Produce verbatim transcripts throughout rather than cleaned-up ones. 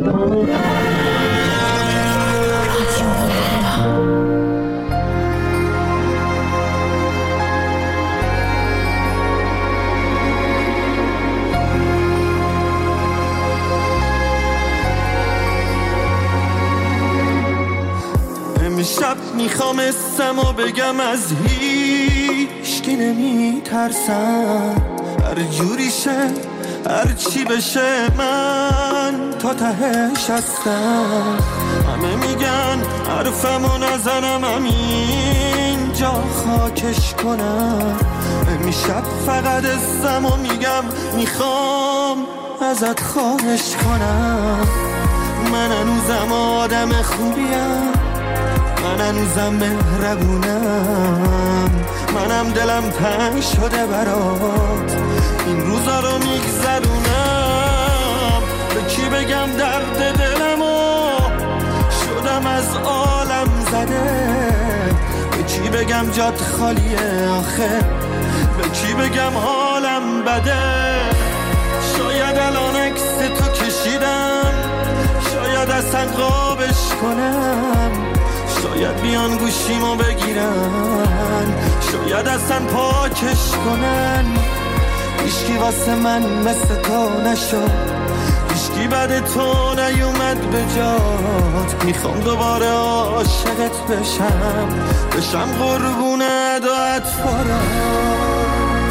امشب میخوام اسمو بگم از هیچ کی نمی ترسم، هر جوری شه هر چی بشه من تا تهش هستم. همه میگن حرفمو نزنم همین جا خاکش کنم، امشب فقط اسمو میگم میخوام ازت خواهش کنم. من هنوزم آدم خوبیم، من هنوزم مهربونم، منم دلم تنگ شده برات این روزا رو میگذرونم. به کی بگم درد دلمو شدم از عالم زده، به کی بگم جات خالیه آخه، به کی بگم حالم بده. شاید الان عکس تو کشیدم، شاید اصلا قابش کنم، شاید بیان گوشیمو بگیرن، شاید اصلا پاکش کنن. هیچکی واسه من مثل تو نشد، هیچکی بعد تو نیومد به جات. میخوام دوباره عاشقت بشم، بشم قربون ادایت فارات.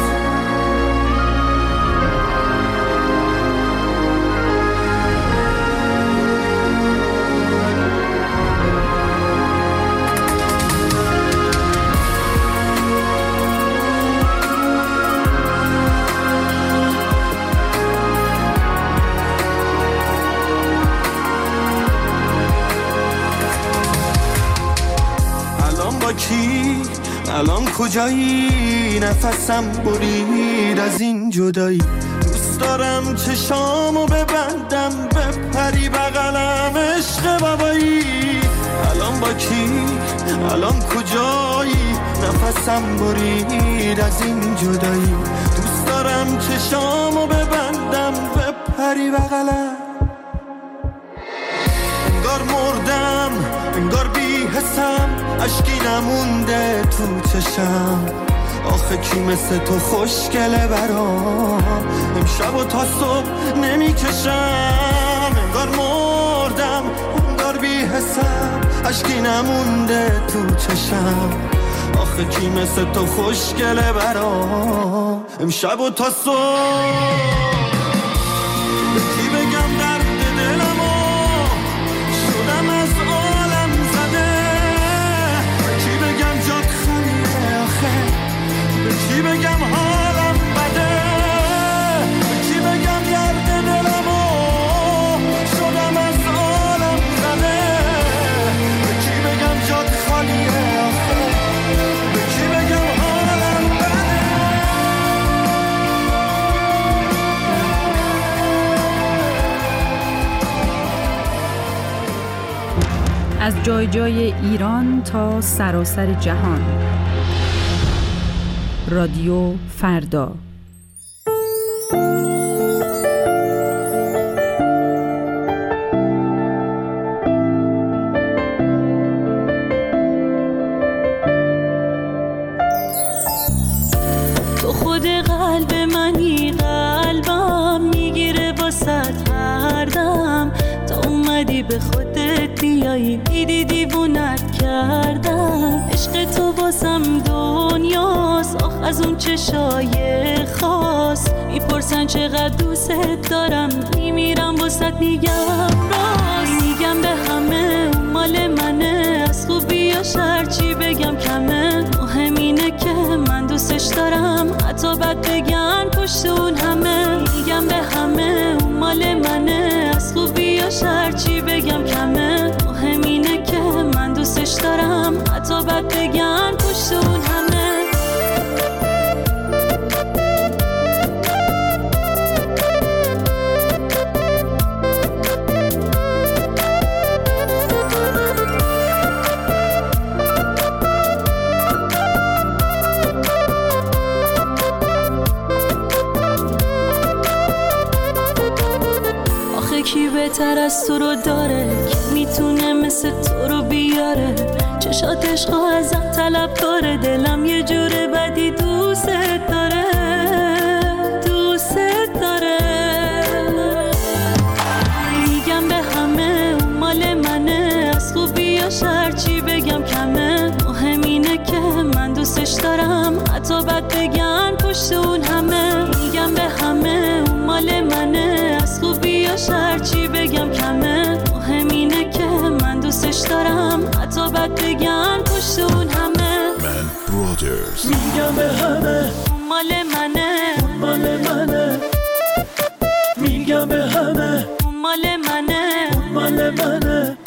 کی الان کجایی؟ نفسم برید از این جدایی. دوست دارم چشامو ببندم بپری بغلم عشق بابایی. الان با کی؟ الان کجایی؟ نفسم برید از این جدایی. دوست دارم چشامو ببندم بپری بغلم. انگار مردم، انگار بی حسم، عشقی نمونده تو چشم. آخه کی مثل تو خوشگله برام، امشب و تا صبح نمیکشم. انگار مردم، انگار بی حسم، عشقی نمونده تو چشم. آخه کی مثل تو خوشگله برام، امشب و تا صبح. به کی بگم درد دلمو شدم از عالم زده، به کی بگم جات خالیه آخه، به کی بگم حالم بده، به کی بگم درد دلمو شدم از عالم زده، به کی بگم جات خالیه آخه، به کی بگم حالم بده. از جای جای ایران تا سراسر جهان، رادیو فردا. تو خود قلب منی، قلبم میگیره واسه هر دم. تا اومدی به خودت بیایی، دیدی دیوونت کردم. عشق تو بازم دنیاست، آخ از اون چشای خاص. میپرسن چقدر دوست دارم، میمیرم واسه میگم راست. میگم به همه اون مال منه، از خوبی یا شر چی بگم کمه. مهم اینه که من دوستش دارم، حتی بد بگن پشت اون همه. میگم به همه اون مال منه، از خوبی یا شر چی بگم کمه. مهم اینه که من دوستش دارم، حتی بد بگن پشت اون همه. کی بهتر از تو رو داره که میتونه مثل تو رو بیاره. چشات عشق ازم طلب داره، دلم یه جوره بدی دوست داره، دوست داره. میگم به همه اون مال منه، از خوبیاش هرچی بگم کمه. مهم اینه که من دوستش دارم، حتی بد بگن پشت اون همه. میگم به همه اون مال منه، از خوبیاش هرچی بگم کمه. مهم اینه که من دوستش دارم، حتی بد بگن پشت اون همه. من برادرز. میگم به همه اون مال منه، اون مال منه. میگم به همه اون مال منه، اون مال منه.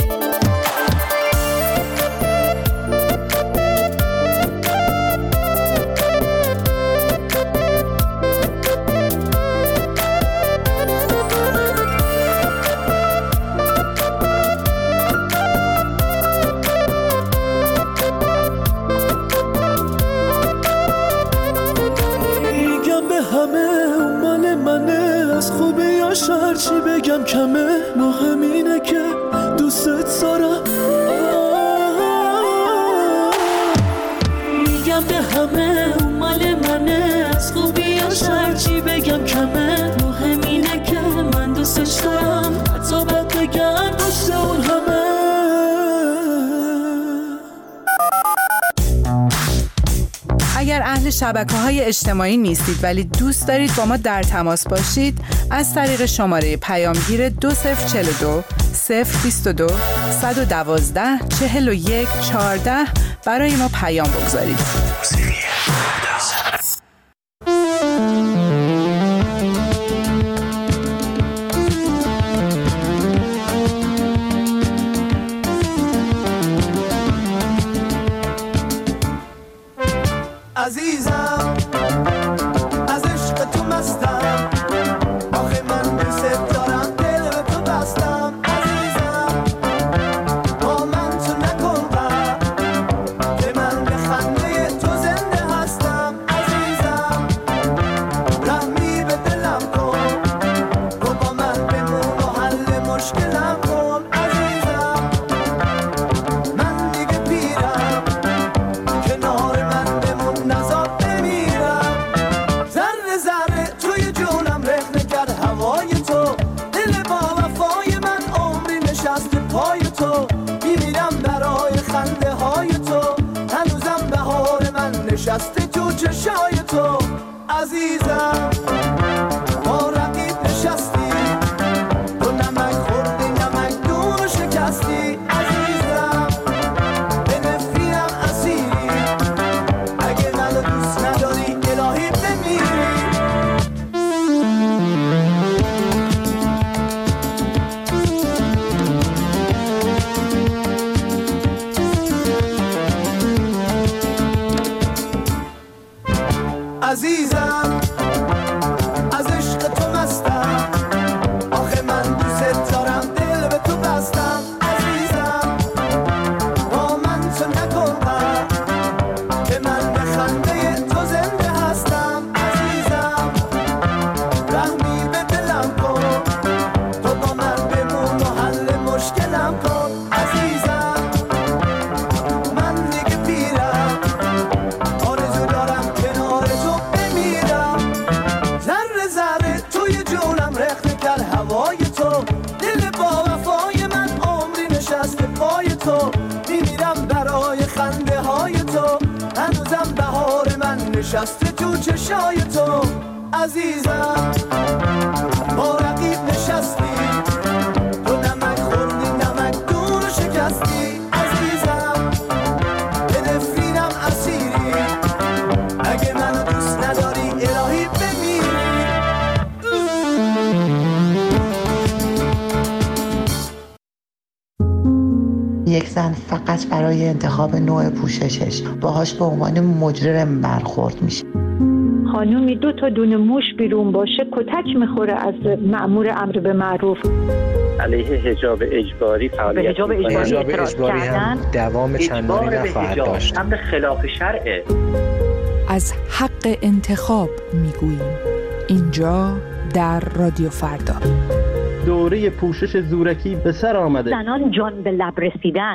هرچی بگم کمه، مهم اینه که دوستت دارم. میگم به همه اون مال منه، از خوبیاش هرچی بگم کمه. مهم اینه که من دوستش دارم، حتی بد بگم پشت اون همه. اگر اهل شبکه‌های اجتماعی نیستید ولی دوست دارید با ما در تماس باشید، از طریق شماره پیامگیر دو صفر چهل و دو صفر بیست و دو صد و دوازده چهل و یک چهارده برای ما پیام بگذارید. عزیزم از عشق تو مستم، آخه من دوست دارم، دل به تو بستم. عزیزم با من تو نکن غم، که من به خنده تو زنده هستم. عزیزم رحمی به دلم کن، تو با من بمون و حل مشکلم کن. عزیزم من دیگه پیرم، کنار من بمون نزار بمیرم. ذره ذره توی جونم رخنه کرد هوای تو، دل با وفای من عمری نشست پای تو. میمیرم برای خنده های تو، هنوزم بهار من نشسته تو چشای تو. عزیزم با رقیب نشستی، تو نمک خوردی نمک دور شکستی. عزیزم به نفرینم اسیری، اگه منو دوست نداری الهی بمیری. عزیزم از عشق تو مستم، آخه من دوست دارم، دل به تو بستم. عزیزم با من تو نکن غم، که من به خنده تو زنده هستم. عزیزم رحمی به دلم کن، تو با من بمون و حل مشکلم کن. عزیزم من دیگه پیرم، آرزو دارم کنار تو بمیرم. ذره ذره توی جونم رخنه کرد هوای تو، دل با وفای من عمری نشسته پای تو. میمیرم برای خنده های تو، هنوزم بهار من نشسته تو چشای تو. عزیزم با رقیب نشستی، تو نمک خوردی نمک دور شکستی. عزیزم به نفرینم اسیری، اگه منو دوست نداری الهی بمیری. یک زن فقط برای انتخاب نوع پوششش باهاش به عنوان مجرم برخورد میشه. خانومی دو تا دونه موش بیرون باشه کتک میخوره از مأمور امر به معروف. علیه حجاب اجباری فعالیت به حجاب اجباری اعتراض کردن، دوام چندانی نخواهد داشت. امر خلاف شرعه. از حق انتخاب میگوییم اینجا در رادیو فردا. دوره پوشش زورکی به سر آمده. زنان جان به لب رسیدن.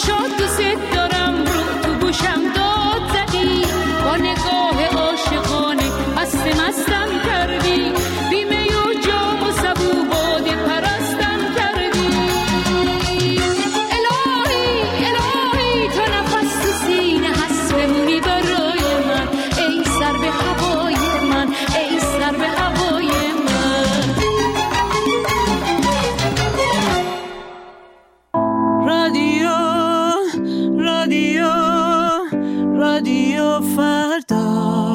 شد دوست دارم رو تو گوشم داد زدی، با نگاه عاشقانه مست مستم کردی، بیمه و جام و سبو باده پرستم کردی. الهی الهی تا نفس تو سینه هست بمونی برای من، ای سر به هوای من، ای سر به هوای من. رادیو رادیو رادیو فردا.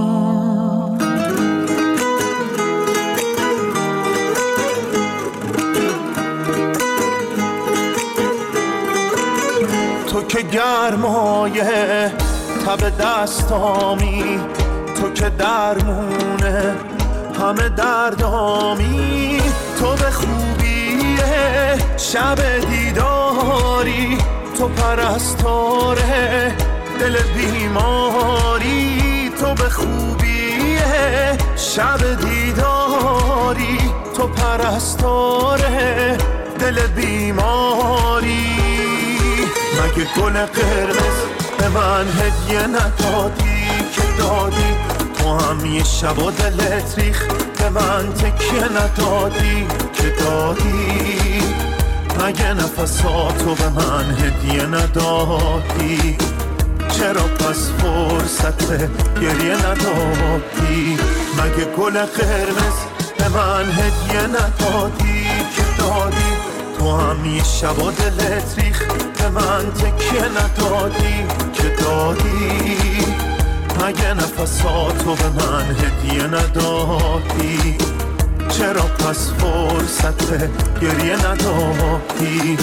تو که گرمایه تب دستامی، تو که درمونه همه دردامی، تو به خوبی شب دیداری، تو پرستاره دل بیماری، تو به خوبی شب دیداری، تو پرستاره دل بیماری. مگه گل قرمز به من هدیه ندادی که دادی، تو هم یه شب و دلت ریخ به من تکیه ندادی که دادی. مگه نفساتو به من هدیه ندادی، چرا پس فرصت گریه ندادی؟ مگه گل قرمز به من هدیه ندادی که دادی، تو هم یه شب و دلت ریخ به من تکیه ندادی که دادی. مگه نفساتو به من هدیه ندادی، چرا پس فرصت گریه ندادی؟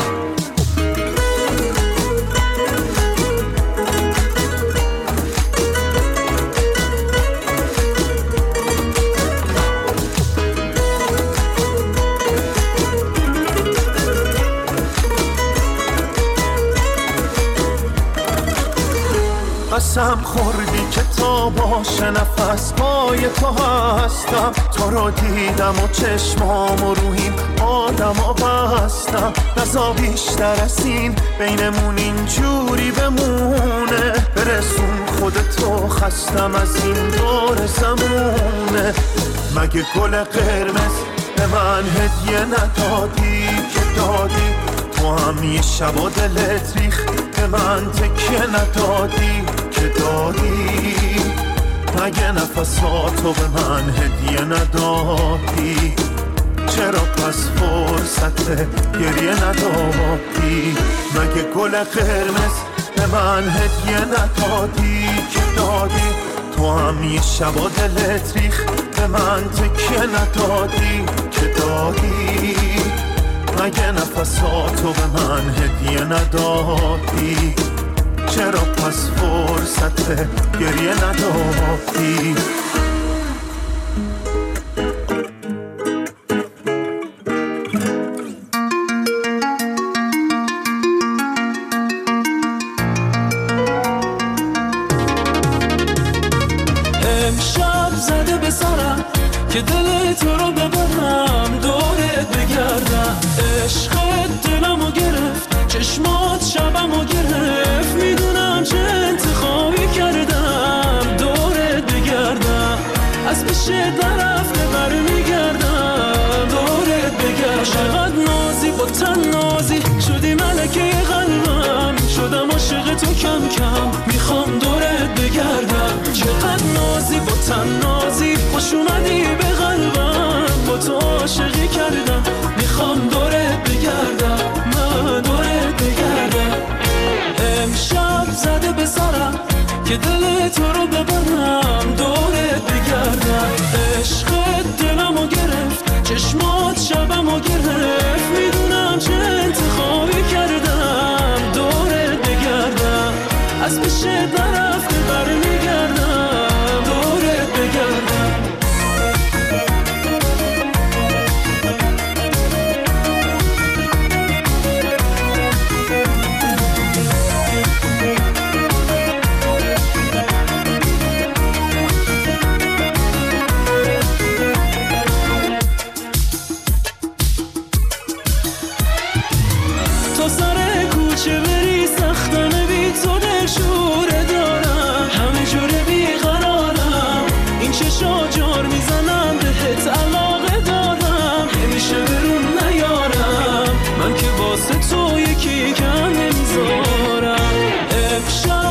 قسم خوردی که تا باشه نفس پای تو هستم، تو رو دیدم و چشمام و روحیم آدم و بستم. نزا بیشتر از این بینمون اینجوری بمونه، برسون خودتو خستم از این دور زمونه. مگه گل قرمز به من هدیه ندادی که دادی، تو هم یه شب و دلت ریخ به من تکیه ندادی که دادی. مگه نفساتو به من هدیه ندادی، چرا پس فرصت گریه ندادی؟ مگه گل قرمز به من هدیه ندادی که دادی، تو هم یه شب و دلت ریخ به من تکیه ندادی که دادی. مگه نفساتو به من هدیه ندادی، چرا پس فرصت گریه ندادی؟ امشب زده به سرم که دل تو رو ببرم، دورت بگردم. عشقت دلمو گرفت، چشمات شبمو گرفت، میدونم چه انتخابی کردم. دورت بگردم، از پیشت نرفته برمیگردم. دورت بگردم، چقدر نازی با تن نازی شدی ملکه قلبم، شدم عاشق تو کم کم، میخوام دورت بگردم. چقدر نازی با تن نازی خوش اومدی به قلبم، با تو عاشقی کردم، میخوام دورت بگردم، من دورت بگردم. امشب زده به سرم که دل تو رو ببرم، دورت بگردم. عشقت دلمو گرفت، چشمات شبمو گرفت، میدونم چه انتخابی کردم. دورت بگردم، از پیشت نرفته برمیگردم. دورت بگردم. تو سر کوچه بریزم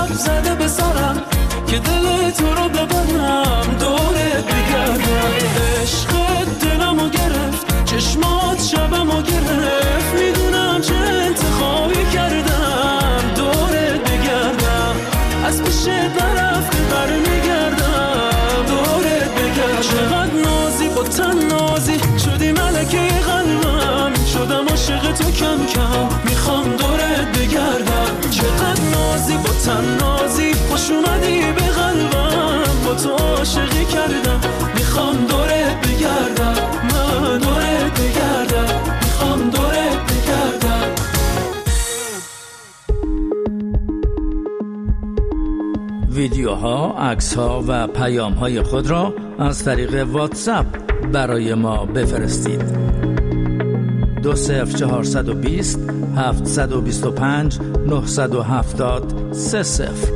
شب زده به سرم که دل تو رو ببرم دورت بگردم. عشقت دلمو گرفت چشمات شبمو گرفت، میدونم چه انتخابی کردم دورت بگردم. از پیشت نرفته برمیگردم دورت بگردم. چقدر نازی با تن نازی شدی ملکه قلبم، شدم عاشق تو کم کم میخوام دورت بگردم. چقدر نازی با تن نازی خوش اومدی به قلبم، با تو عاشقی کردم میخوام دورت بگردم. من دورت بگردم میخوام دورت بگردم. ویدیوها، عکس‌ها و پیام‌های خود را از طریق واتساپ برای ما بفرستید. دو صفر چهارصد و بیست هفتصد و بیست و پنج نهصد و هفتاد سه صفر.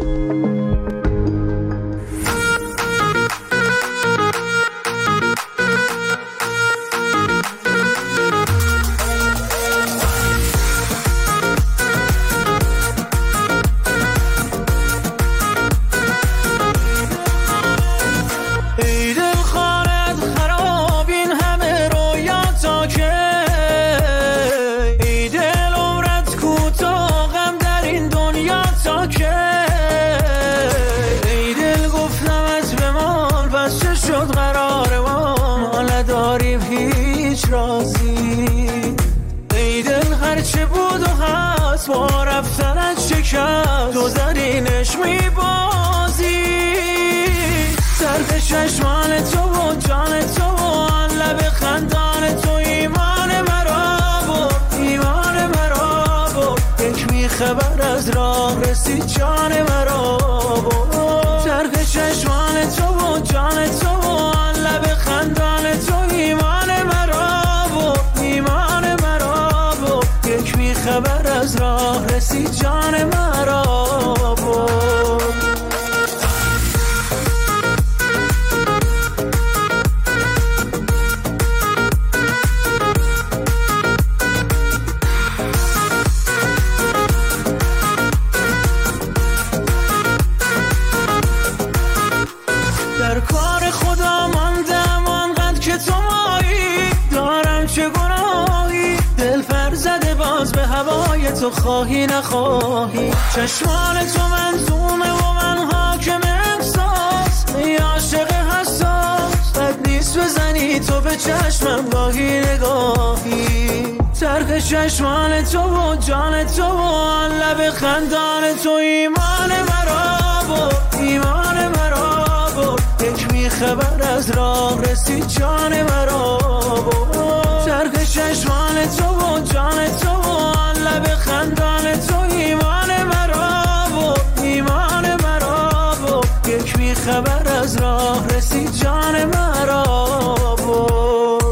با رفتنت شکست تو زرینش میبازی. طرف چشمان تو و جان تو و لب خندان تو ایمان مرا بود، ایمان مرا بود. یک میخبر از راه رسید جان مرا بود. طرف چشمان تو و جان تو و لب خندان تو ایمان مرا بود، ایمان مرا بود. یک میخبر از راه رسید جان مرا بود. در کار خدا ماندم آنقدر که تو مایی، دارم چه گناهی دل پر زده باز به هوای تو، خواهی نخواهی. چشمان تو منظومه و من حاکم احساس، ای عاشق حساس بد نیست بزنی تو به چشمم گاهی نگاهی. طرف چشمان تو و جان تو و لب خندان تو ایمان مرا بود، ایمان مرا بود. یک میخبر از راه رسید جان مرا بود. طرف چشمان تو و جان تو و لب خندان تو ایمان مرا بود، ایمان مرا بود. یک میخبر از راه رسید جان مرا بود.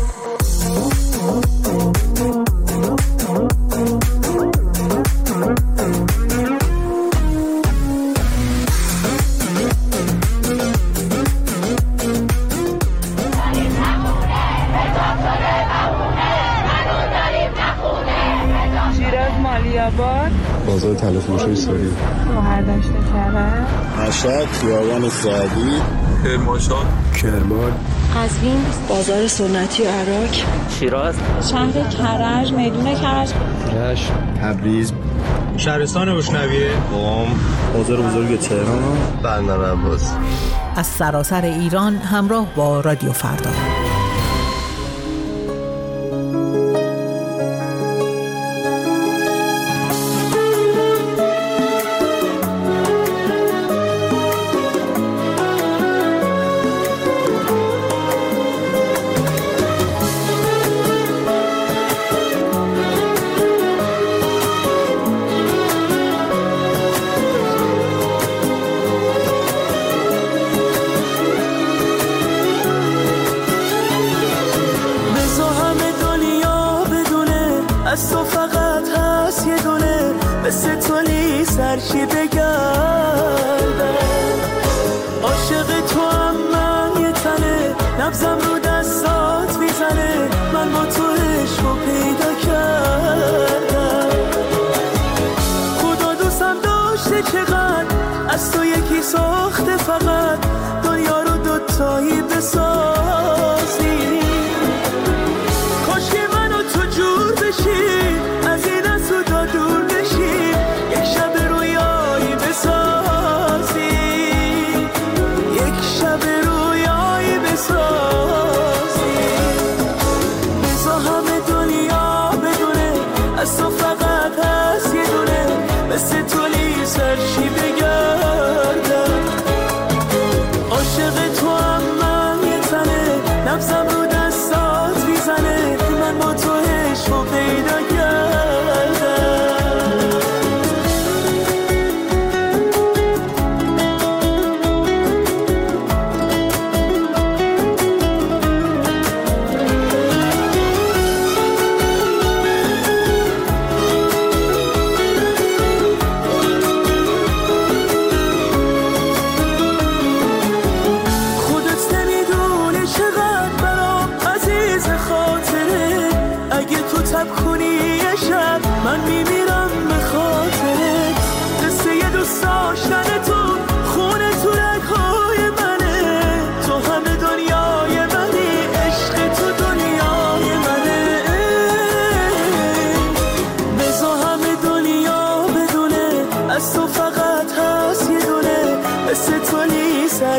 بازار تلفروشی ساری، بهرداشت کرد، مشهد، خیابان سعدی، کرمانشاه، کرمان، قزوین، بازار سنتی عراق، شیراز، شهر کرج، میدون کرج، رشت، تبریز، شهرستان اشنویه، قم، بازار بزرگ تهران، بندر عباس. از سراسر ایران همراه با رادیو فردا.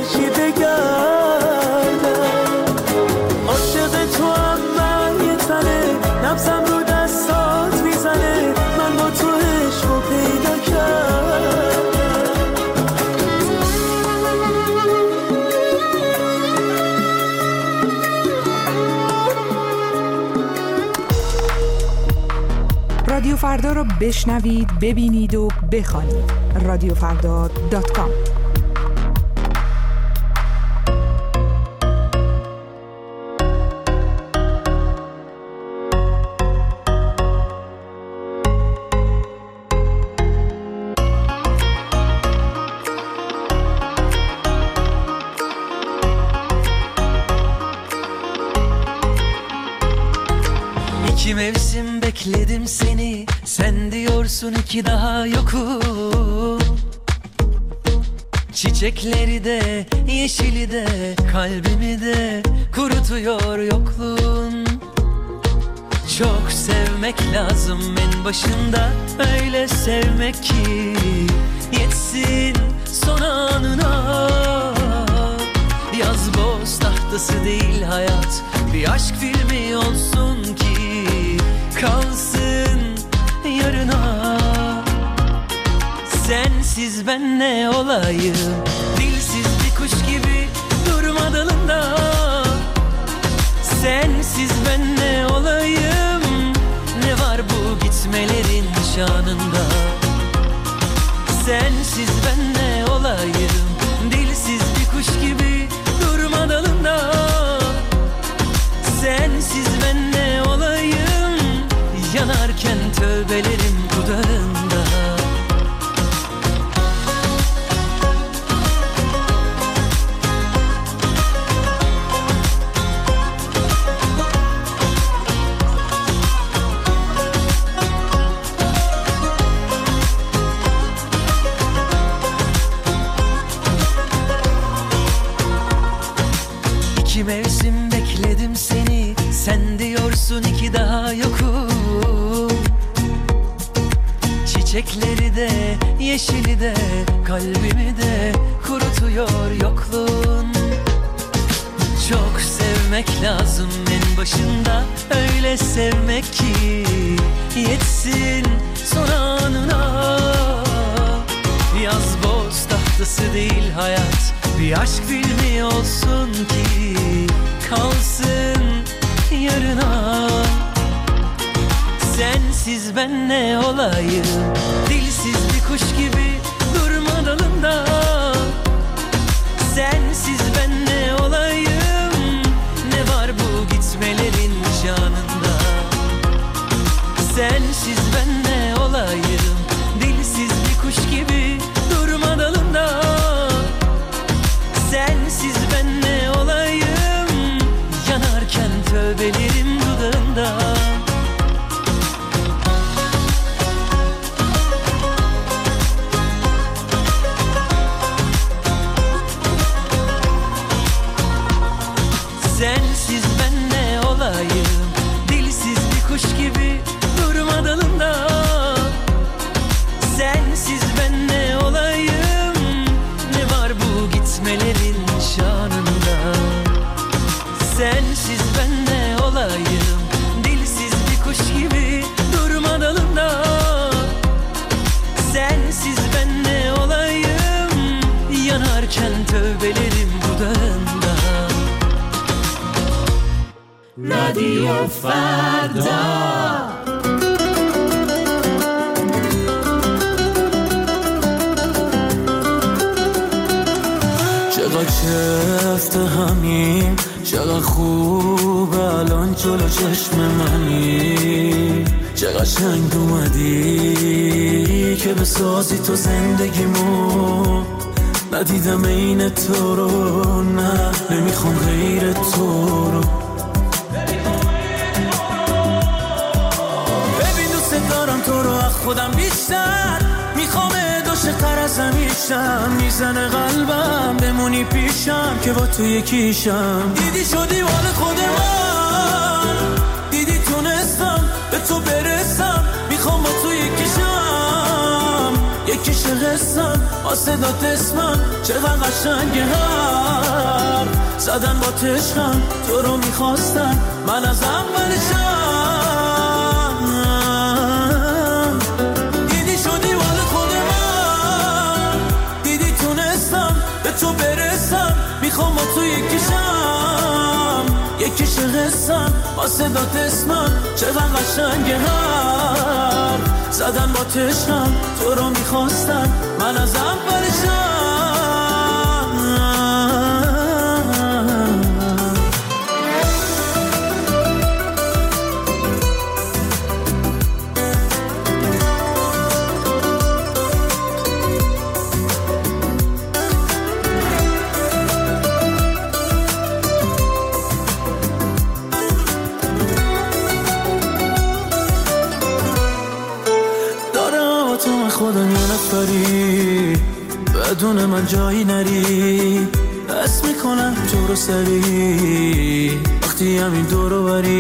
هرچی بگردم. عاشق تو هم من یه تنه، نبزم رو دستات میزنه، من با تو عشق رو پیدا کردم. رادیو فردا رو بشنوید، ببینید و بخوانید. رادیو فردا دات کام. İki mevsim bekledim seni, sen diyorsun ki daha yokum. Çiçekleri de, yeşili de, kalbimi de kurutuyor yokluğun. Çok sevmek lazım en başında, öyle sevmek ki yetsin son anına. Yaz boz tahtası değil hayat, bir aşk filmi olsun ki kalsın yarına. Sensiz ben ne olayım, dilsiz bir kuş gibi durma dalında. Sensiz ben ne olayım, ne var bu gitmelerin şanında. Sensiz ben ne olayım, dilsiz bir kuş gibi durma dalında. Sensiz ben ne olayım, yanarken tövbelerim dudağında. İki mevsim bekledim seni, sen diyorsun ki daha yokum. Çiçekleri de, yeşili de, kalbimi de kurutuyor yokluğun. Çok sevmek lazım en başında, öyle sevmek ki yetsin son anına. Yaz boz tahtası değil hayat, bir aşk filmi olsun ki kalsın yarına. Sensiz ben ne olayım, dilsiz bir kuş gibi durma dalında. Sensiz ben ne olayım, ne var bu gitmelerin şanında. Sensiz ben ne olayım, dilsiz bir kuş gibi durma dalında. Sensiz ben ne olayım, yanarken tövbelerim dudağında. Sensiz ben ne olayım, dilsiz bir kuş gibi durma dalında. Sensiz ben ne olayım, ne var bu gitmelerin şanında. Sensiz ben ne olayım, dilsiz bir kuş gibi durma dalında. Sensiz ben ne olayım, yanarken tövbelerim dudağında. رادیو فردا. چقدر چفت همیم، چقدر خوب الان جلو چشم منی. چقدر شنگ اومدی که بسازی تو زندگیمو. ندیدم این تو رو، نه نمیخوام غیر تو رو. خودم بیشتر میخوام عاشق‌تر از همیشم. میزنه قلبم بمونی پیشم که با تو یکیشم. دیدی شدی مال خود من، دیدی تونستم به تو برسم. میخوام با تو یکیشم، یکیشم یکیش قصم با صدات اسمم چقدر قشنگه هر زدن با تشکم تو رو میخواستم من از اولشم دیدی شدی مال خود من دیدی تونستم به تو برسم میخوام با تو یکیشم یکیش قصم با صدات اسمم چقدر قشنگه هر زدن با تشکم تو رو میخواستم من از اولشم خودم یه نفری بدون من جایی نری بس میکنم تو رو سری وقتی همین دورو بری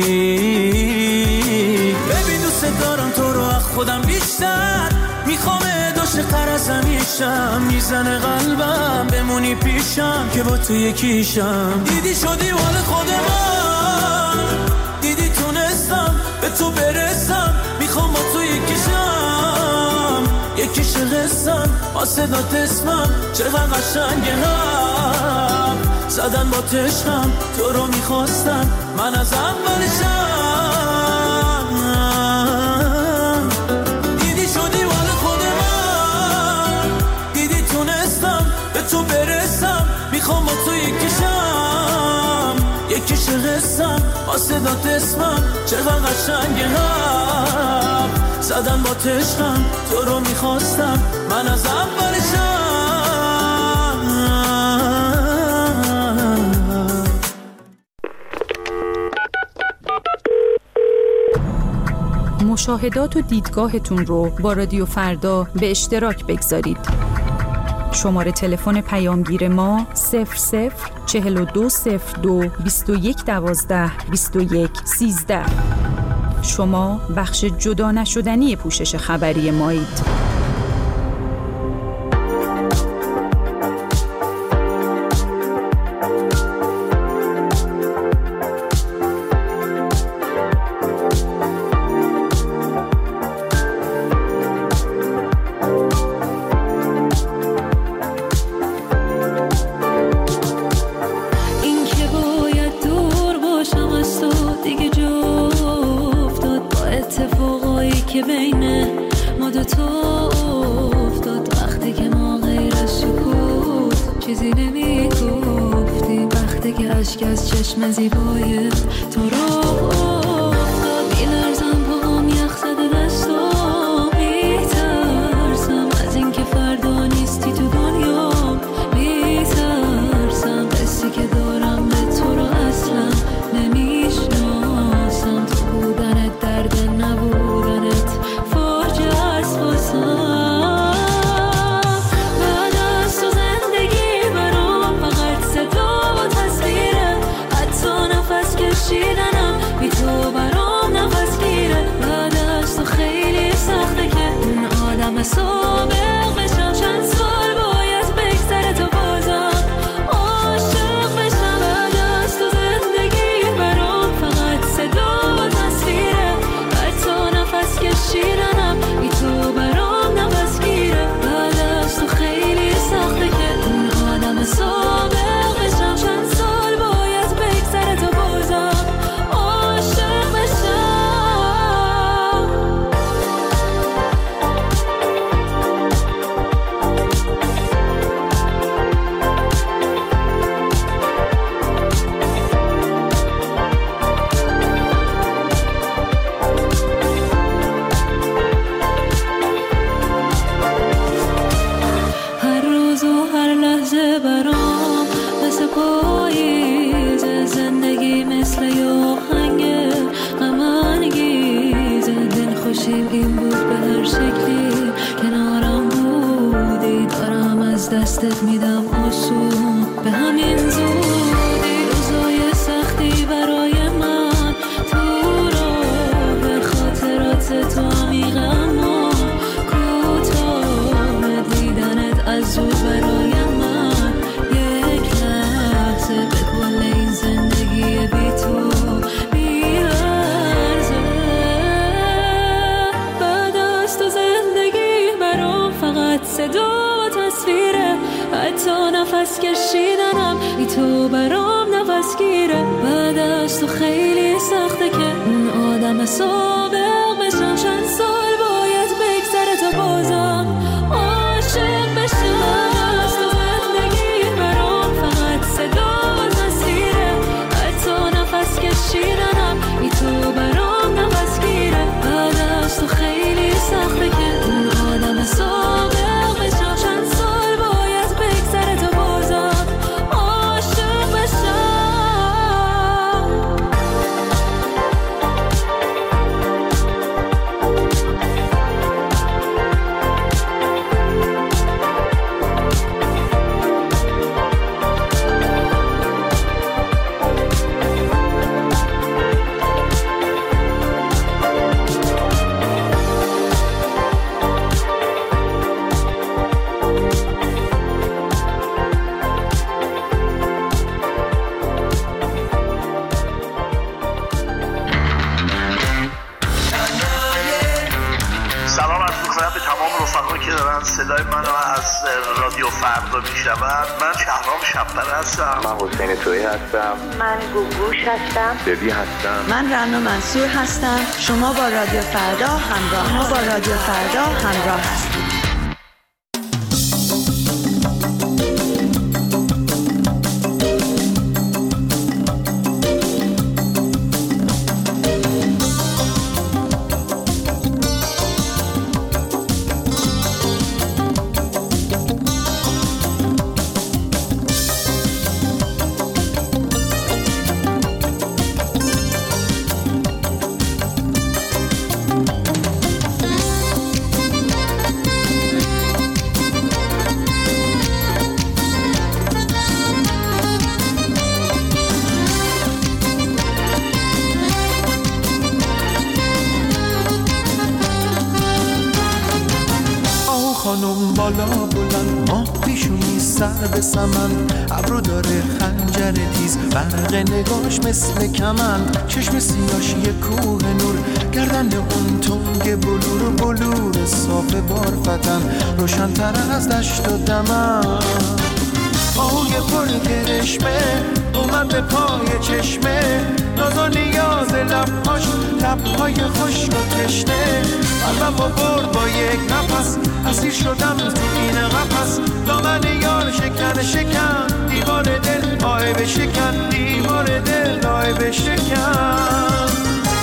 ببین دوست دارم تو رو از خودم بیشتر میخوام داشت قرص همیشم میزنه قلبم بمونی پیشم که با تو یکیشم دیدی شدی مال خود من دیدی تونستم به تو برسم میخوام با تو یکیشم یکیش قصم با صدات اسمم چقدر قشنگه هم زدن با تشکم تو رو میخواستم من از اولشم دیدی شدی مال خود من دیدی تونستم به تو برسم میخوام با تو یکیشم یکیش قصم با صدات اسمم چقدر قشنگه هم زدن با تشکم تو رو میخواستم من از اولشم مشاهدات و دیدگاهتون رو با رادیو فردا به اشتراک بگذارید. شماره تلفن پیامگیر ما صفر صفر چهل و دو صفر دو بیست و یک دوازده بیست و یک سیزده. شما بخش جدا نشدنی پوشش خبری مایید. دستت میدم آسون به همین زودی روزای سختی برای من تو راه خاطرات تو عمیقم و کوتاه نفس کشیدنم بی تو برام نفس گیره. بعد از تو خیلی سخته که اون آدم سابق بشم. چند سال باید بگذره تا بازم عاشق بشم. از تو زندگی برام فقط صدا و تصویره. حتی نفس کشیدنم بی تو برام نفس گیره. بعد از تو خیلی سخته که اون آدم سابق بشم. چند سال باید بگذره تا بازم عاشق بشم. صدای منو از رادیو فردا میشنوند. من شهرام شب‌پره هستم. من حسین تویی هستم. من گوگوش هستم. ببی هستم. من رنا منصور هستم. شما با رادیو فردا همراه ما با رادیو فردا همراه هستید. خانم بالا بلند ماه پیشونی سر به سمن. ابرو داره خنجر تیز برق نگاش مثل کمن. چشم سیاش یه کوه نور گردن اون تنگ بلور بلور صاف بارفتن روشن‌تر از دشت و دمن. آهوی پر کرشمه اومد به پای چشمه. ناز و نیاز لبهاش لبهای خشک و تشنه. قلبم با برد با یک نفس اسیر شدم تو این قفس. دامن یار شکن شکن دیوار دل آی بشکن. دیوار دل آی بشکن.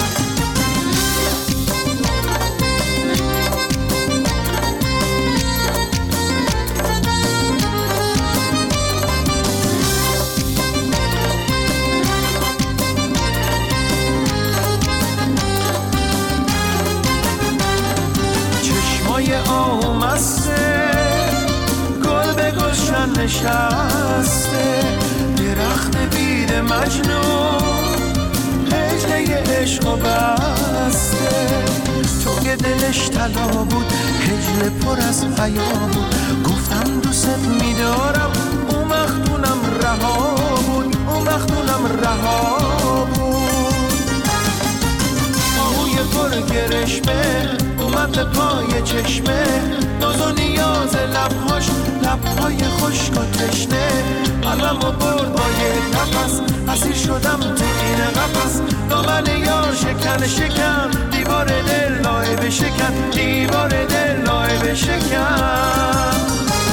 آمسته گل به گلشن نشسته. درخت بید مجنون هجله عشق و بسته. تو که دلش طلا بود هجله پر از حیا بود. گفتم دوست میدارم اون وقتونم رها بود. اون وقتونم رها بود. آهوی پر گرشمه اومد به پای چشمه. ناز و نیاز لبهاش لبهای خشک و تشنه. قلبم و برد با یک نفس اسیر شدم تو این قفس. دامن یار شکن شکن دیوار دل لای بشکن. دیوار دل لای بشکن.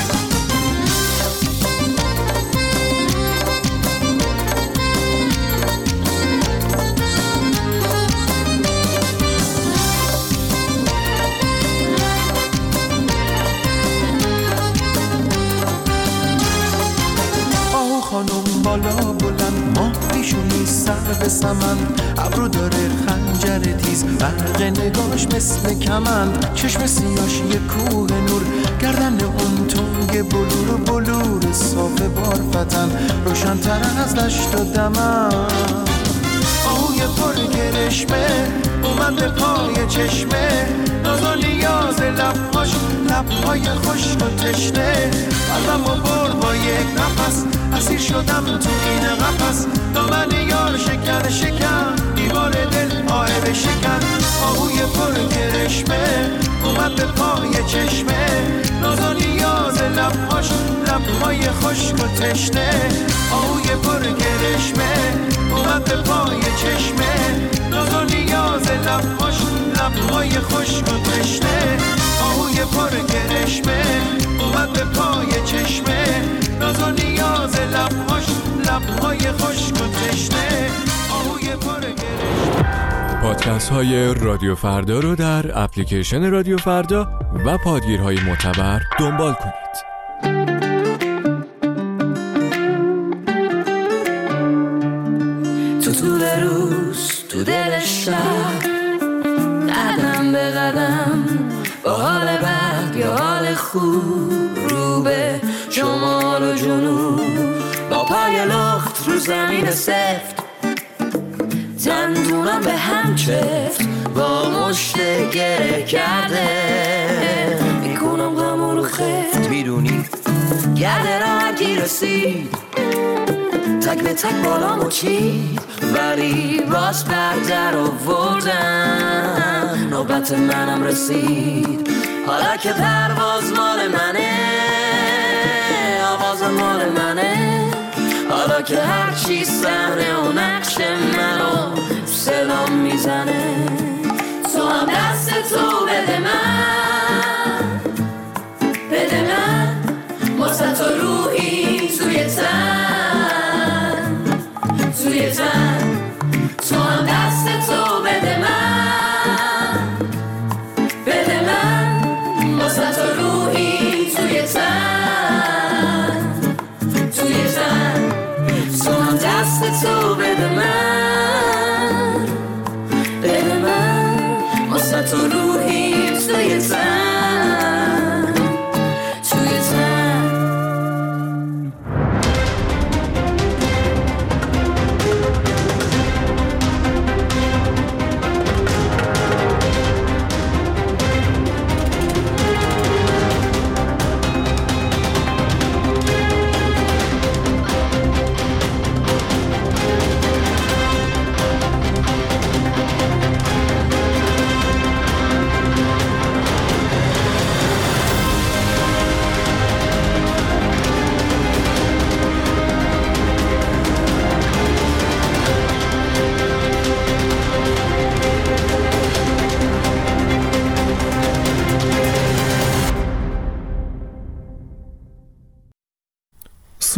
خانم بالا بلند ماه پیشونی سر به سمن. ابرو داره خنجر تیز برق نگاش مثل کمن. چشم سیاش یه کوه نور گردن اون تنگ بلور بلور صاف بارفتن روشن‌تر از دشت و دمن. آهوی پر گرشمه اومد به پای چشمه. ناز و نیاز لبهاش لبهای خشک و تشنه. قلبم و برد با یک نفس اسیر شدم تو این قفس. دامن یار شکن شکن دیوار دل آه بشکن. آهوی پر گرشمه اومد به پای چشمه. ناز و نیاز لبهاش لبهای خوش خشک و تشنه آهوی پر گرشمه اومد به پای چشمه ناز و نیاز لبهاش لبهای خشک و تشنه آهوی پر گرشمه اومد به پای چشمه ناز و نیاز لبهاش لبهای خشک و تشنه آهوی پر گرشمه. پادکست های رادیو فردا رو در اپلیکیشن رادیو فردا و پادگیرهای معتبر دنبال کنید. تو طول روز تو دل شب قدم به قدم با حال بد یا حال خوب رو به شمال و جنوب با پای لخت رو زمین سفت دندونم به هم چفت با مشت گره کرده میکنم غمو رو خفت میدونی گرده را هرکی رسید تک به تک بالامو چید ولی باز بردر آوردم نوبت منم رسید حالا که پرواز مال منه آواز مال منه حالا که هرچی صحنه و نقش منو صدام میزنه تو هم دست تو بده من بده من واسه تو روحی توی تن توی تن تو هم دست تو بده من بده من واسه تو روحی توی تن توی تن تو هم دست تو بده